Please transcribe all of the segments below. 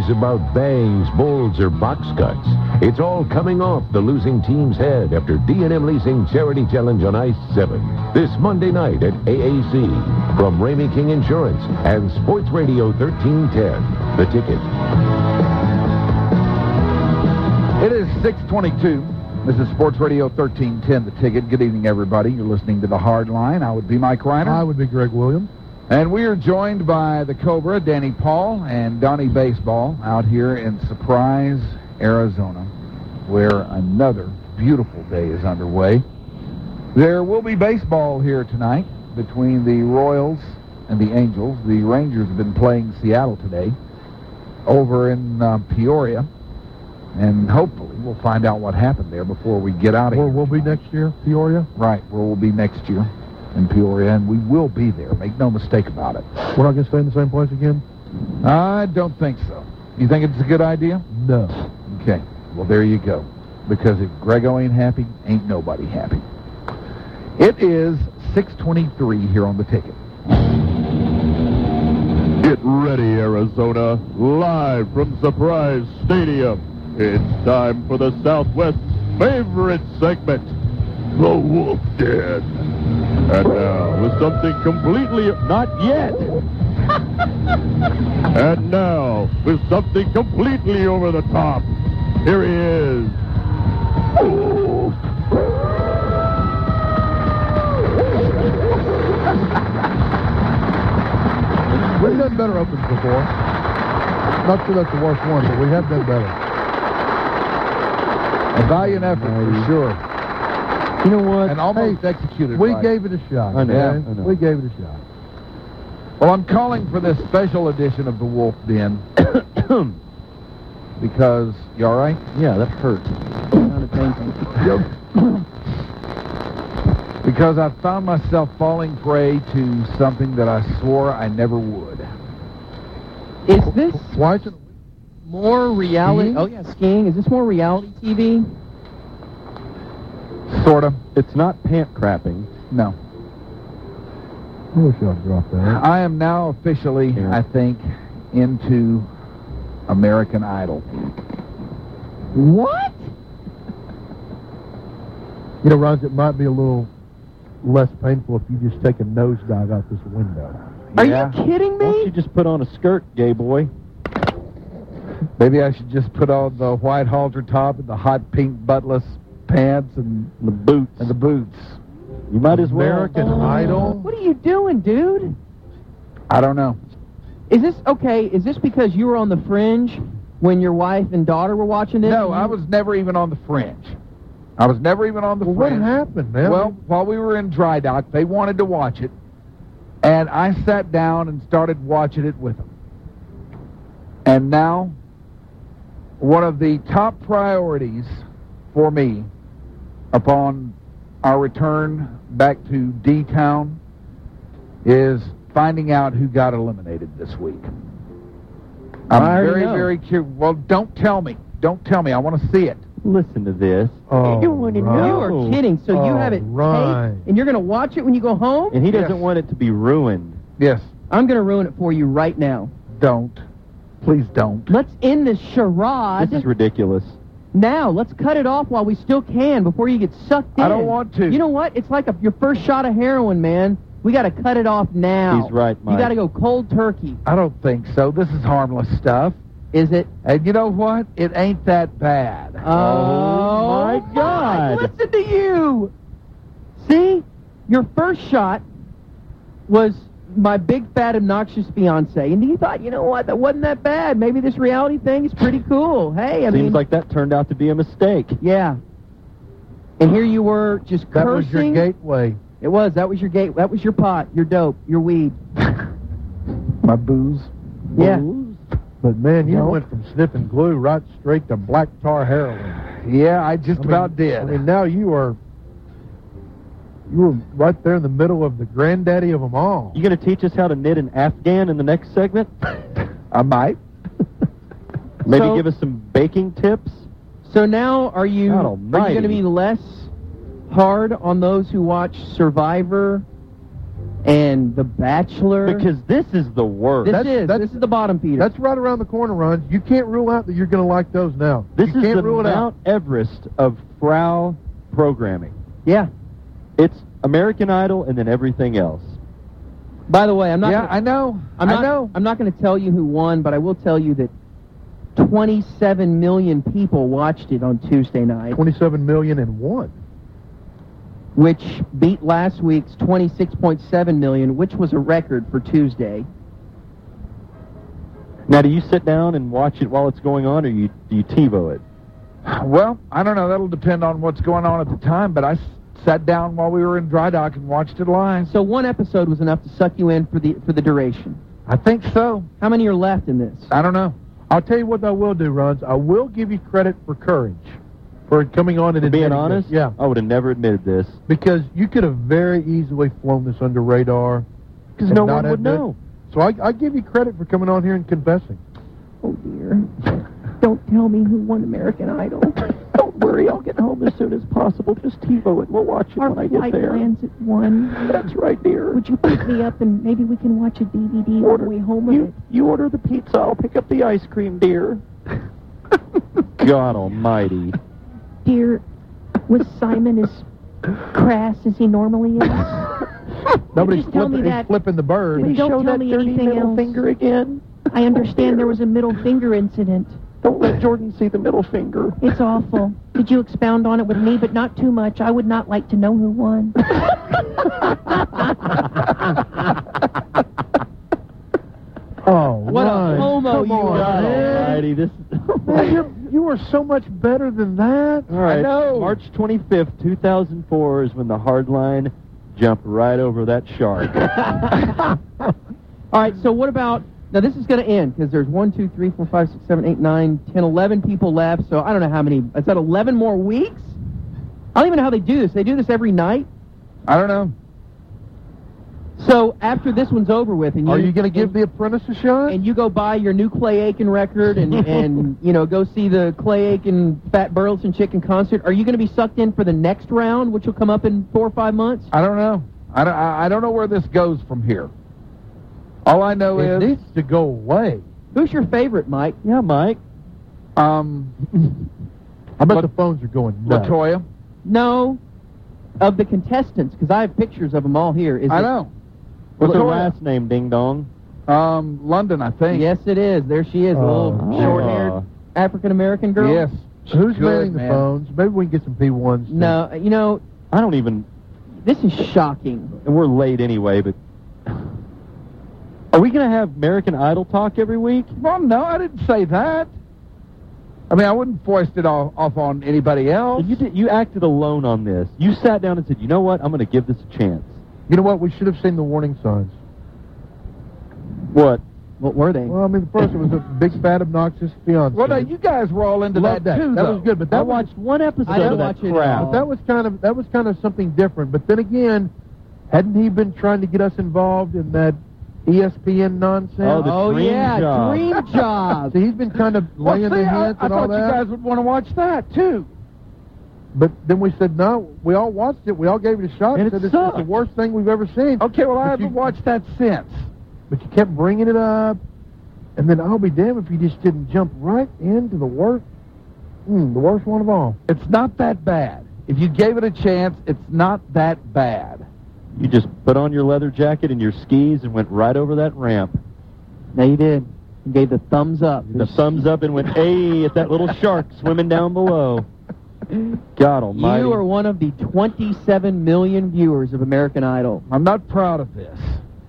worries about bangs, bulls, or box cuts. It's all coming off the losing team's head after D&M Leasing Charity Challenge on Ice 7. This Monday night at AAC from Ramey King Insurance and Sports Radio 1310. The Ticket. It is 6:22. This is Sports Radio 1310, The Ticket. Good evening, everybody. You're listening to The Hard Line. I would be Mike Reiner. I would be Greg Williams. And we are joined by the Cobra, Danny Paul, and Donnie Baseball out here in Surprise, Arizona, where another beautiful day is underway. There will be baseball here tonight between the Royals and the Angels. The Rangers have been playing Seattle today over in Peoria. And hopefully we'll find out what happened there before we get out of here. Where we'll be next year, Peoria? Right, where we'll be next year in Peoria, and we will be there. Make no mistake about it. We're not going to stay in the same place again? I don't think so. You think it's a good idea? No. Okay, well, there you go. Because if Grego ain't happy, ain't nobody happy. It is 6:23 here on The Ticket. Get ready, Arizona. Live from Surprise Stadium. It's time for the Southwest's favorite segment, The Wolf Den. And now, with something completely... Not yet! And now, with something completely over the top, here he is. We've done better opens before. Not sure that's the worst one, but we have done better. A valiant effort, for sure. You know what? And almost executed. We right. gave it a shot. I know. Yeah. I know. We gave it a shot. Well, I'm calling for this special edition of the Wolf Den because, you all right? Yeah, that hurt. Because I found myself falling prey to something that I swore I never would. Is this Why is it? more reality? Skiing? Oh, yeah, skiing. Is this more reality TV? Sort of. It's not pant crapping. No. I wish I'd drop that. I am now officially, Yeah. I think, into American Idol. What? You know, Ron, it might be a little less painful if you just take a nosedive out this window. Are Yeah. you kidding Why don't you me? just put on a skirt, gay boy? Maybe I should just put on the white halter top and the hot pink buttless pants and The boots. the boots. You might as well. American Idol? What are you doing, dude? I don't know. Is this okay? Is this because you were on the Fringe when your wife and daughter were watching it? No, I was never even on the Fringe. I was never even on the Well, what Fringe. happened, man? Well, while we were in dry dock, they wanted to watch it, and I sat down and started watching it with them. And now, one of the top priorities for me upon our return back to D-Town is finding out who got eliminated this week. I'm I already very, know. very curious. Well, don't tell me. Don't tell me. I want to see it. Listen to this. oh, You want to know? You are kidding. So you Oh, have it right. taped, and you're going to watch it when you go home? And he doesn't Yes. want it to be ruined. Yes. I'm going to ruin it for you right now. Don't. Please don't. Let's end this charade This is ridiculous. now. Let's cut it off while we still can before you get sucked in. I don't want to. You know what? It's like your first shot of heroin, man. We got to cut it off now. He's right, Mike. You got to go cold turkey. I don't think so. This is harmless stuff. Is it? And you know what? It ain't that bad. Oh, my God. Mike, listen to you. See? Your first shot was my big, fat, obnoxious fiance. And you thought, you know what? That wasn't that bad. Maybe this reality thing is pretty cool. Hey, I Seems mean, like that turned out to be a mistake. yeah. And here you were just That cursing. was your gateway. It was. That was your gate. That was your pot, your dope, your weed. My booze. Yeah. But, man, you No. went from sniffing glue right straight to black tar heroin. Yeah, I just I mean- about did. I mean, now you were right there in the middle of the granddaddy of them all. You going to teach us how to knit an Afghan in the next segment? I might. Maybe So- give us some baking tips? So now are you God going almighty. to be less hard on those who watch Survivor and The Bachelor. Because this is the worst. This is the bottom feeder. That's right around the corner, Ron. You can't rule out that you're going to like those now. This you is can't the rule it out. Mount Everest of Frau programming. Yeah. It's American Idol and then everything else. By the way, I'm not. Yeah, gonna, I know. I'm not going to tell you who won, but I will tell you that 27 million people watched it on Tuesday night, 27,000,001. which beat last week's 26.7 million, which was a record for Tuesday. Now, do you sit down and watch it while it's going on, or do you TiVo it? Well, I don't know. That'll depend on what's going on at the time, but I sat down while we were in dry dock and watched it live. So one episode was enough to suck you in for the duration. I think so. How many are left in this? I don't know. I'll tell you what I will do, Ron. I will give you credit for courage, for it coming on and For being admitting honest, this. Yeah, I would have never admitted this. because you could have very easily flown this under radar. Because and no not one would admit- know. So I give you credit for coming on here and confessing. Oh dear. Don't tell me who won American Idol. Don't worry, I'll get home as soon as possible. Just TiVo it. We'll watch it Our when I get flight there. lands at 1. That's right, dear. Would you pick me up and maybe we can watch a DVD on the way home with it? You order the pizza, I'll pick up the ice cream, dear. God almighty. Dear, was Simon as crass as he normally is? Nobody's Just tell me flipping, that. flipping the bird. Please don't tell me anything else. again. I understand there was a middle finger incident. Don't let Jordan see the middle finger. It's awful. Could you expound on it with me, but not too much? I would not like to know who won. Oh, What Ron, a homo come you on, are. man. Almighty, this. Man, you are so much better than that. All right, I know. March 25th, 2004 is when the hard line jumped right over that shark. All right, so what about... Now, this is going to end, because there's 1, 2, 3, 4, 5, 6, 7, 8, 9, 10, 11 people left, so I don't know how many... Is that 11 more weeks? I don't even know how they do this. They do this every night? I don't know. So, after this one's over with... and Are you going to give The Apprentice a shot? And you go buy your new Clay Aiken record and you know, go see the Clay Aiken Fat Burleson Chicken concert. Are you going to be sucked in for the next round, which will come up in 4 or 5 months? I don't know. I don't know where this goes from here. All I know It is... needs to go away. Who's your favorite, Mike? Yeah, Mike. I bet the phones are going nuts. LaToya. No, of the contestants, because I have pictures of them all here. Is I it- know. What's her LaToya. last name, Ding Dong? London, I think. Yes, it is. There she is, a little Oh. short-haired African-American girl. Yes. Who's Good, manning the man. phones? Maybe we can get some P1s. No, you know, I don't even... this is shocking. And we're late anyway, but... Are we going to have American Idol talk every week? Well, no, I didn't say that. I mean, I wouldn't foist it off on anybody else. You acted alone on this. You sat down and said, you know what? I'm going to give this a chance. You know what? We should have seen the warning signs. What? What were they? Well, I mean, the first it was a big, fat, obnoxious fiancé. Well, no, you guys were all into Loved that, too, That though. was good, but I that was, watched one episode I didn't of that watch it at crap. all. that was kind of something different. But then again, hadn't he been trying to get us involved in that ESPN nonsense? Oh, the Oh, dream yeah, job. Dream Job. So he's been kind of Well, laying see, the I hints and all thought you that. guys would want to watch that, too. But then we said no. We all watched it. We all gave it a shot. And it said it's the sucked. worst thing we've ever seen. Okay, well, I But haven't you- watched that since. But you kept bringing it up, and then I'll be damned if you just didn't jump right into the worst one of all. It's not that bad. If you gave it a chance, it's not that bad. You just put on your leather jacket and your skis and went right over that ramp. No, you did. You gave the thumbs up. The thumbs up and went, hey, at that little shark swimming down below. God almighty. You are one of the 27 million viewers of American Idol, I'm not proud of this.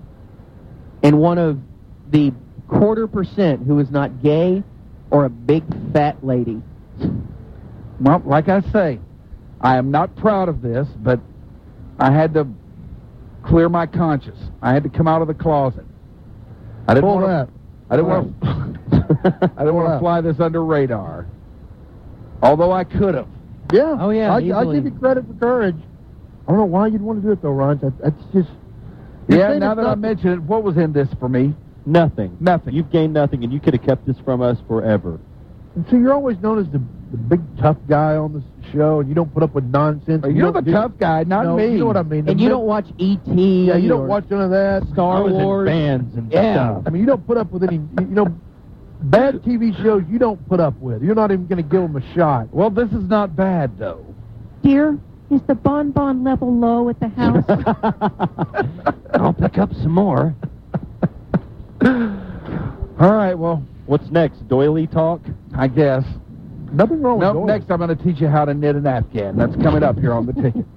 and one of the 0.25% who is not gay or a big fat lady. Well, like I say, I am not proud of this, but I had to clear my conscience. I had to come out of the closet. I didn't Pull want that. to. I didn't want to. I didn't want to fly this under radar. Although I could have. Yeah. Oh, yeah, I easily. give you credit for courage. I don't know why you'd want to do it though, Ron. That's just. you're Yeah. saying Now it's that I not- mention it, what was in this for me? Nothing. Nothing. You've gained nothing, and you could have kept this from us forever. So you're always known as the the big tough guy on the show, and you don't put up with nonsense. You're the tough guy, not no, me. You know what I mean? And you don't watch E.T. Yeah, you don't or watch none of that. Star I was Wars. in bands and Yeah. stuff. I mean, you don't put up with any, bad TV shows you don't put up with. You're not even going to give them a shot. Well, this is not bad, though. Dear, is the bonbon level low at the house? I'll pick up some more. All right, well, What's next? Doily talk? I guess. Nothing wrong with Nope, going. next I'm going to teach you how to knit an Afghan. That's coming up here on the ticket.